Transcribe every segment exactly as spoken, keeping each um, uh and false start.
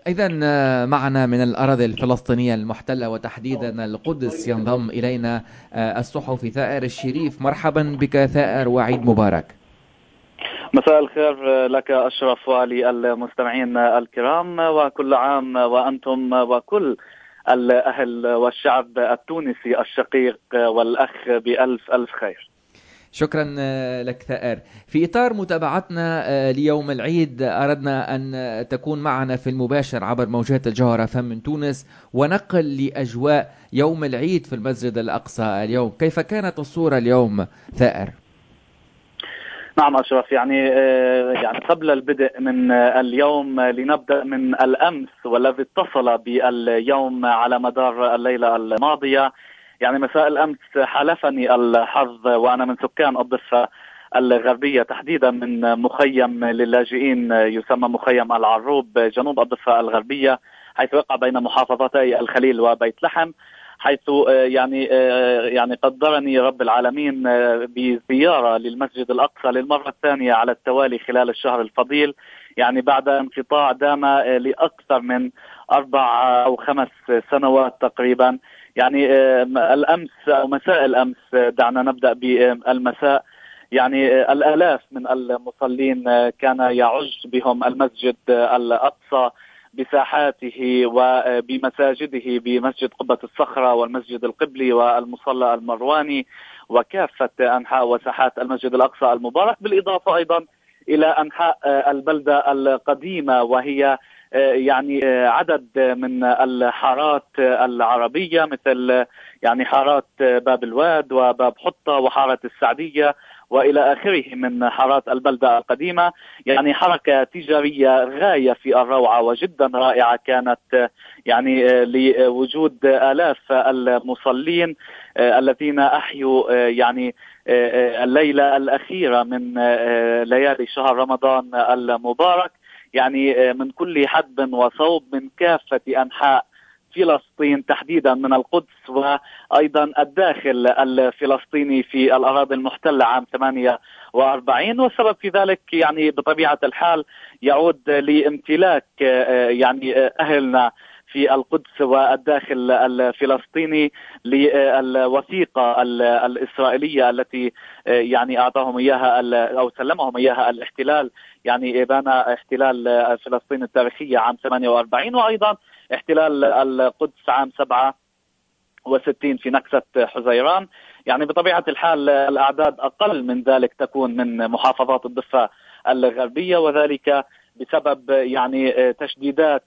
إذا معنا من الأراضي الفلسطينية المحتلة وتحديدا القدس ينضم إلينا آه، الصحفي ثائر الشريف. مرحبا بك ثائر وعيد مبارك. مساء الخير لك أشرف وللمستمعين الكرام، وكل عام وأنتم وكل الأهل والشعب التونسي الشقيق والأخ بألف ألف خير. شكرا آه، لك ثائر. في إطار متابعتنا آه، ليوم العيد أردنا أن تكون معنا في المباشر عبر موجات الجوهرة فم من تونس ونقل لأجواء يوم العيد في المسجد الأقصى اليوم. كيف كانت الصورة اليوم ثائر؟ نعم أشرف، يعني يعني قبل البدء من اليوم لنبدأ من الأمس والذي اتصل باليوم على مدار الليلة الماضية. يعني مساء الأمس حالفني الحظ وأنا من سكان الضفة الغربية، تحديدا من مخيم للاجئين يسمى مخيم العروب جنوب الضفة الغربية، حيث يقع بين محافظتي الخليل وبيت لحم، حيث يعني يعني قدرني رب العالمين بزيارة للمسجد الأقصى للمرة الثانية على التوالي خلال الشهر الفضيل، يعني بعد انقطاع دام لأكثر من أربع أو خمس سنوات تقريبا. يعني الأمس أو مساء الأمس، دعنا نبدأ بالمساء، يعني الآلاف من المصلين كان يعج بهم المسجد الأقصى بساحاته وبمساجده بمسجد قبة الصخرة والمسجد القبلي والمصلى المرواني وكافة أنحاء وساحات المسجد الأقصى المبارك، بالإضافة أيضا إلى أنحاء البلدة القديمة، وهي يعني عدد من الحارات العربية مثل يعني حارات باب الواد وباب حطة وحارة السعدية وإلى آخره من حارات البلدة القديمة. يعني حركة تجارية غاية في الروعة وجدا رائعة كانت، يعني لوجود آلاف المصلين الذين أحيوا يعني الليلة الأخيرة من ليالي شهر رمضان المبارك، يعني من كل حدب وصوب من كافة أنحاء فلسطين، تحديدا من القدس وأيضا الداخل الفلسطيني في الأراضي المحتلة عام ثمانية وأربعين. والسبب في ذلك يعني بطبيعة الحال يعود لامتلاك يعني أهلنا في القدس والداخل الفلسطيني للوثيقة الإسرائيلية التي يعني أعطاهم إياها أو سلمهم إياها الاحتلال، يعني إبان احتلال فلسطين التاريخية عام ثمانية وأربعين، وأيضا احتلال القدس عام سبعة وستين في نكسة حزيران. يعني بطبيعة الحال الأعداد أقل من ذلك تكون من محافظات الضفة الغربية، وذلك بسبب يعني تشديدات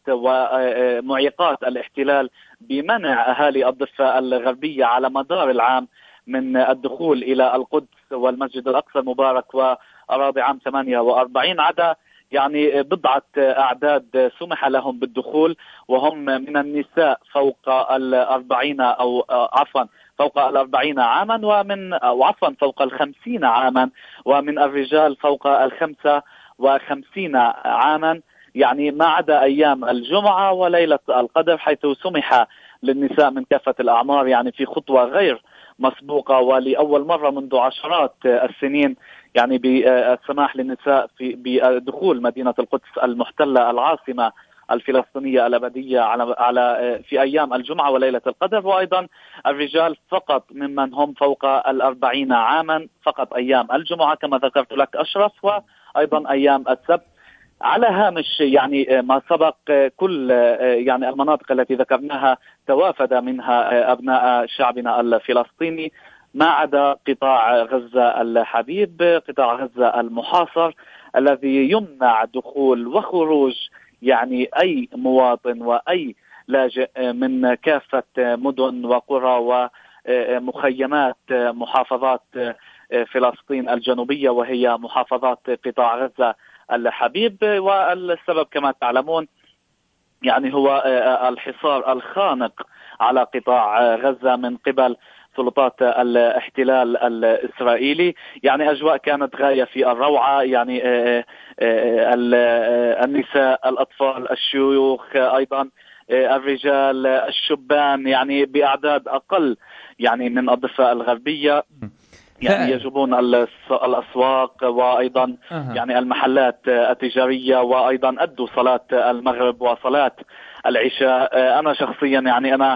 ومعيقات الاحتلال بمنع أهالي الضفة الغربية على مدار العام من الدخول إلى القدس والمسجد الأقصى المبارك وأراضي عام ثمانية وأربعين، عدا يعني بضعة أعداد سمح لهم بالدخول، وهم من النساء فوق الأربعين أو عفوا فوق الأربعين عاما، ومن أو عفوا فوق الخمسين عاما، ومن الرجال فوق الخمسة وخمسين عاما، يعني ما عدا أيام الجمعة وليلة القدر، حيث سمح للنساء من كافة الأعمار، يعني في خطوة غير مسبوقة ولأول مرة منذ عشرات السنين، يعني بالسماح للنساء في بدخول مدينة القدس المحتلة العاصمة الفلسطينية الأبدية على على في أيام الجمعة وليلة القدر، وأيضا الرجال فقط ممن هم فوق الأربعين عاما فقط أيام الجمعة كما ذكرت لك أشرف، وأيضا أيام السبت. على هامش يعني ما سبق، كل يعني المناطق التي ذكرناها توافد منها أبناء شعبنا الفلسطيني ما عدا قطاع غزة الحبيب، قطاع غزة المحاصر الذي يمنع دخول وخروج يعني أي مواطن وأي لاجئ من كافة مدن وقرى ومخيمات محافظات فلسطين الجنوبية وهي محافظات قطاع غزة الحبيب. والسبب كما تعلمون يعني هو الحصار الخانق على قطاع غزة من قبل سلطات الاحتلال الإسرائيلي. يعني أجواء كانت غاية في الروعة، يعني النساء، الأطفال، الشيوخ، أيضا الرجال، الشبان، يعني بأعداد أقل يعني من الضفة الغربية. يعني يجبون الأسواق وأيضا أه. يعني المحلات التجارية، وأيضا أدوا صلاة المغرب وصلاة العشاء. أنا شخصيا يعني أنا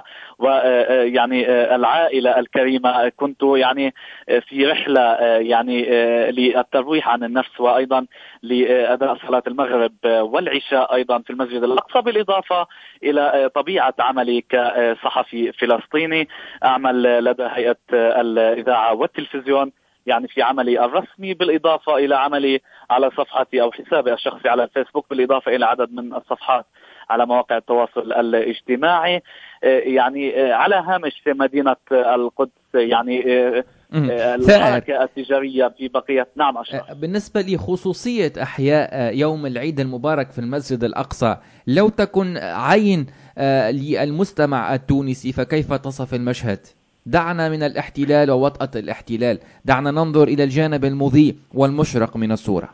ويعني العائلة الكريمة كنت يعني في رحلة يعني للترويح عن النفس، وأيضا لأداء صلاة المغرب والعشاء أيضا في المسجد الأقصى، بالإضافة إلى طبيعة عملي كصحفي فلسطيني أعمل لدى هيئة الإذاعة والتلفزيون، يعني في عملي الرسمي، بالإضافة إلى عملي على صفحتي أو حسابي الشخصي على الفيسبوك، بالإضافة إلى عدد من الصفحات على مواقع التواصل الاجتماعي، يعني على هامش مدينة القدس، يعني الحركة التجارية في بقية. نعم أشرف. بالنسبة لخصوصية أحياء يوم العيد المبارك في المسجد الأقصى، لو تكن عين للمستمع التونسي فكيف تصف المشهد؟ دعنا من الاحتلال ووطأة الاحتلال، دعنا ننظر إلى الجانب المضيء والمشرق من الصورة.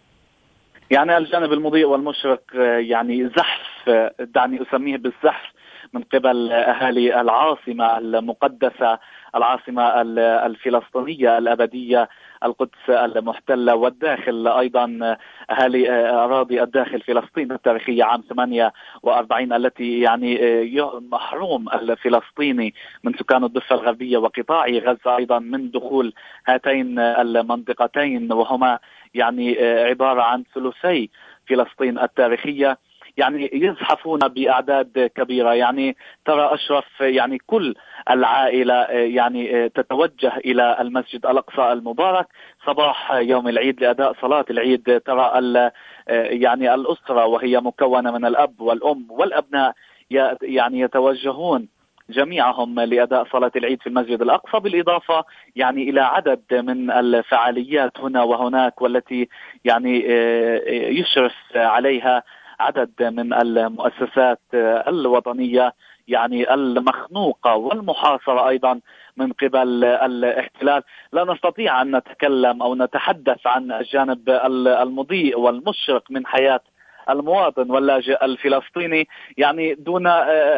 يعني الجانب المضيء والمشرق يعني زحف، دعني أسميه بالزحف، من قبل أهالي العاصمة المقدسة، العاصمة الفلسطينية الأبدية، القدس المحتلة، والداخل أيضا أهالي أراضي الداخل فلسطين التاريخية عام ثمانية وأربعين، التي يعني محروم الفلسطيني من سكان الضفة الغربية وقطاع غزة أيضا من دخول هاتين المنطقتين، وهما يعني عبارة عن ثلثي فلسطين التاريخية، يعني يزحفون بأعداد كبيرة. يعني ترى أشرف يعني كل العائلة يعني تتوجه إلى المسجد الأقصى المبارك صباح يوم العيد لأداء صلاة العيد. ترى يعني الأسرة وهي مكونة من الأب والأم والأبناء يعني يتوجهون جميعهم لأداء صلاة العيد في المسجد الأقصى، بالإضافة يعني إلى عدد من الفعاليات هنا وهناك، والتي يعني يشرف عليها عدد من المؤسسات الوطنية يعني المخنوقة والمحاصرة أيضا من قبل الاحتلال. لا نستطيع أن نتكلم أو نتحدث عن الجانب المضيء والمشرق من حياة المواطن واللاجئ الفلسطيني يعني دون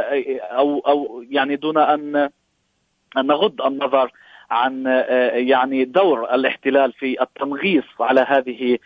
أو أو يعني دون أن أن نغض النظر عن يعني دور الاحتلال في التنغيص على هذه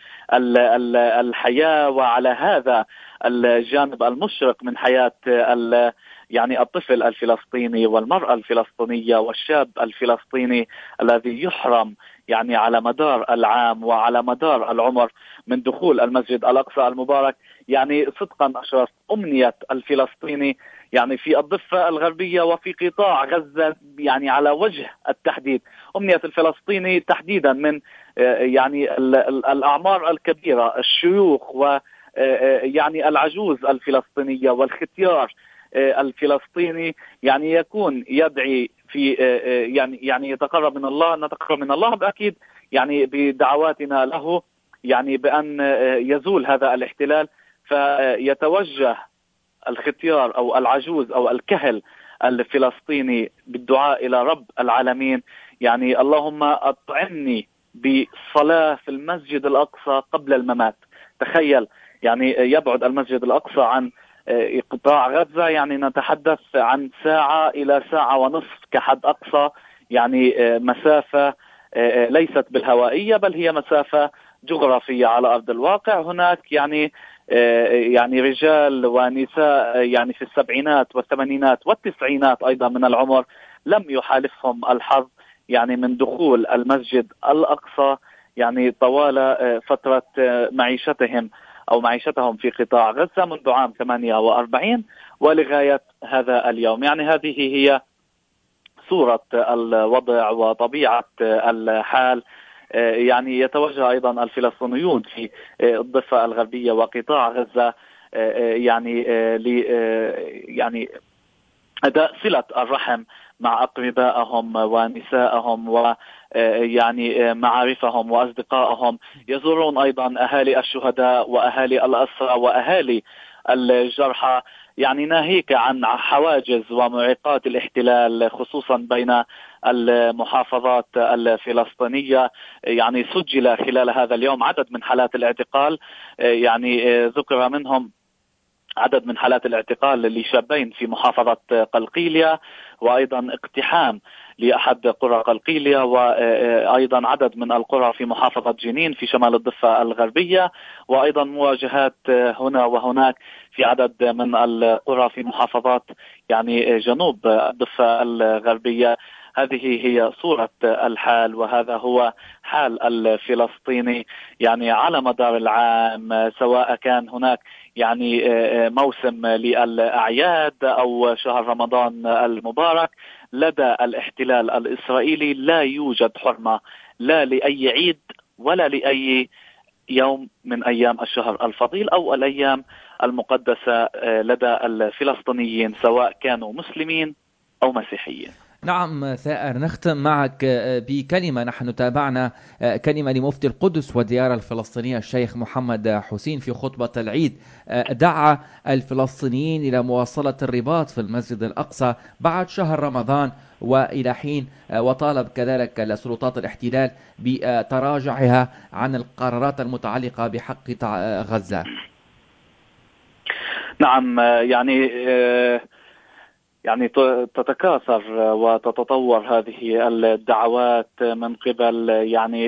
الحياة وعلى هذا الجانب المشرق من حياة يعني الطفل الفلسطيني والمرأة الفلسطينية والشاب الفلسطيني الذي يحرم يعني على مدار العام وعلى مدار العمر من دخول المسجد الأقصى المبارك. يعني صدقا أشرف، أمنية الفلسطيني يعني في الضفة الغربية وفي قطاع غزة يعني على وجه التحديد، أمنية الفلسطيني تحديدا من يعني الأعمار الكبيرة، الشيوخ و يعني العجوز الفلسطينية والختيار الفلسطيني، يعني يكون يدعي في يعني يعني يتقرب من الله، نتقرب من الله أكيد يعني بدعواتنا له، يعني بأن يزول هذا الاحتلال، فيتوجه الختيار أو العجوز أو الكهل الفلسطيني بالدعاء إلى رب العالمين، يعني اللهم أطعمني بصلاة في المسجد الأقصى قبل الممات. تخيل يعني يبعد المسجد الأقصى عن قطاع غزة، يعني نتحدث عن ساعة إلى ساعة ونصف كحد أقصى، يعني مسافة ليست بالهوائية بل هي مسافة جغرافية على أرض الواقع. هناك يعني يعني رجال ونساء يعني في السبعينات والثمانينات والتسعينات أيضا من العمر لم يحالفهم الحظ يعني من دخول المسجد الأقصى يعني طوال فترة معيشتهم أو معيشتهم في قطاع غزة منذ عام ثمانية وأربعين ولغاية هذا اليوم. يعني هذه هي صورة الوضع وطبيعة الحال. يعني يتوجه أيضا الفلسطينيون في الضفة الغربية وقطاع غزة يعني ل يعني أداء صلة الرحم مع أقربائهم ونسائهم ويعني معارفهم وأصدقائهم. يزورون أيضا أهالي الشهداء وأهالي الأسرى وأهالي الجرحى، يعني ناهيك عن حواجز ومعيقات الاحتلال خصوصا بين المحافظات الفلسطينية. يعني سجل خلال هذا اليوم عدد من حالات الاعتقال، يعني ذكر منهم عدد من حالات الاعتقال لشابين في محافظة قلقيلية، وأيضا اقتحام لأحد قرى قلقيلية، وأيضا عدد من القرى في محافظة جنين في شمال الضفة الغربية، وأيضا مواجهات هنا وهناك في عدد من القرى في محافظات يعني جنوب الضفة الغربية. هذه هي صورة الحال، وهذا هو حال الفلسطيني يعني على مدار العام، سواء كان هناك يعني موسم للأعياد أو شهر رمضان المبارك. لدى الاحتلال الإسرائيلي لا يوجد حرمة لا لأي عيد ولا لأي يوم من أيام الشهر الفضيل أو الأيام المقدسة لدى الفلسطينيين، سواء كانوا مسلمين أو مسيحيين. نعم ثائر، نختم معك بكلمة. نحن تابعنا كلمة لمفتي القدس والديار الفلسطينية الشيخ محمد حسين في خطبة العيد، دعا الفلسطينيين إلى مواصلة الرباط في المسجد الأقصى بعد شهر رمضان وإلى حين، وطالب كذلك لسلطات الاحتلال بتراجعها عن القرارات المتعلقة بحق غزة. نعم، يعني يعني تتكاثر وتتطور هذه الدعوات من قبل يعني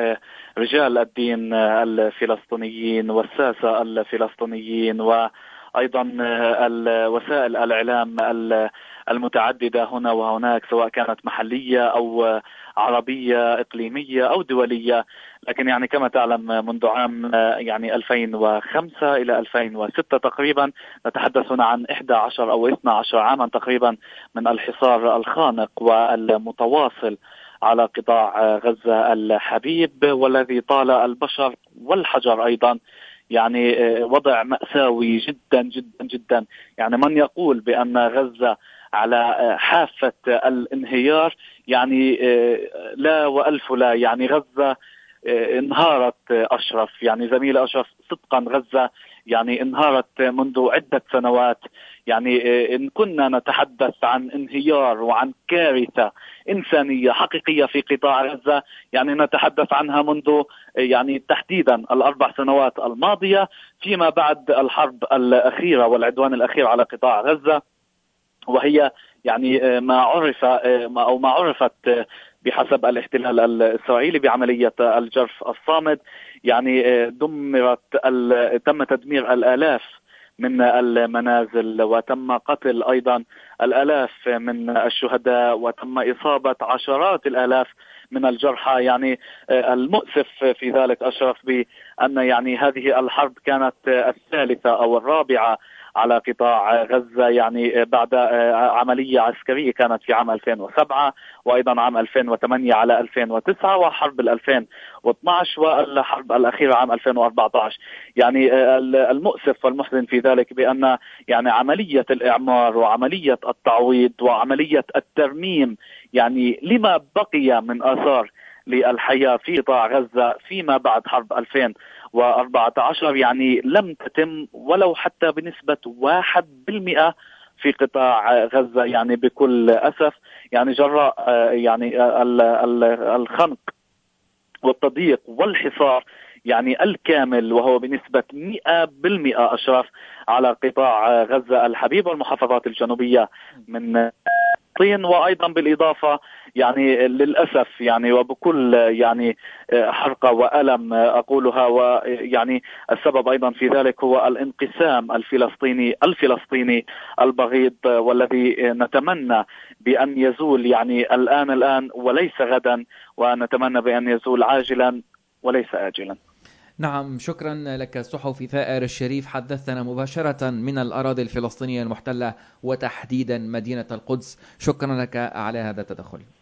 رجال الدين الفلسطينيين والساسة الفلسطينيين، وأيضا وسائل الإعلام المتعددة هنا وهناك، سواء كانت محلية أو عربية إقليمية أو دولية. لكن يعني كما تعلم منذ عام يعني ألفين وخمسة إلى ألفين وستة تقريبا، نتحدث هنا عن إحدى عشر أو اثنا عشر عاما تقريبا من الحصار الخانق والمتواصل على قطاع غزة الحبيب، والذي طال البشر والحجر أيضا. يعني وضع مأساوي جدا جدا جدا. يعني من يقول بأن غزة على حافة الانهيار يعني لا وألف لا. يعني غزة انهارت أشرف، يعني زميل أشرف، صدقا غزة يعني انهارت منذ عدة سنوات. يعني إن كنا نتحدث عن انهيار وعن كارثة إنسانية حقيقية في قطاع غزة، يعني نتحدث عنها منذ يعني تحديدا الأربع سنوات الماضية، فيما بعد الحرب الأخيرة والعدوان الأخير على قطاع غزة، وهي يعني ما عرف أو ما عرفت بحسب الاحتلال الإسرائيلي بعملية الجرف الصامد. يعني دمرت تم تدمير الآلاف من المنازل، وتم قتل أيضا الآلاف من الشهداء، وتم إصابة عشرات الآلاف من الجرحى. يعني المؤسف في ذلك أشرف بأن يعني هذه الحرب كانت الثالثة أو الرابعة على قطاع غزة، يعني بعد عملية عسكرية كانت في عام ألفين وسبعة، وأيضا عام ألفين وثمانية على ألفين وتسعة، وحرب ألفين واثني عشر، والحرب الأخيرة عام ألفين وأربعة عشر. يعني المؤسف والمحزن في ذلك بأن يعني عملية الإعمار وعملية التعويض وعملية الترميم يعني لما بقي من آثار للحياة في قطاع غزة فيما بعد حرب ألفين وأربعة عشر يعني لم تتم ولو حتى بنسبة واحد بالمئة في قطاع غزة، يعني بكل أسف. يعني جراء يعني الخنق والتضييق والحصار يعني الكامل، وهو بنسبة مئة بالمئة أشرف على قطاع غزة الحبيب والمحافظات الجنوبية من فلسطين. وأيضا بالإضافة يعني للأسف يعني وبكل يعني حرقة وألم أقولها، ويعني السبب أيضا في ذلك هو الانقسام الفلسطيني الفلسطيني البغيض، والذي نتمنى بأن يزول يعني الآن الآن وليس غدا، ونتمنى بأن يزول عاجلا وليس آجلا. نعم، شكرا لك الصحفي ثائر الشريف، حدثنا مباشرة من الأراضي الفلسطينية المحتلة وتحديدا مدينة القدس. شكرا لك على هذا التدخل.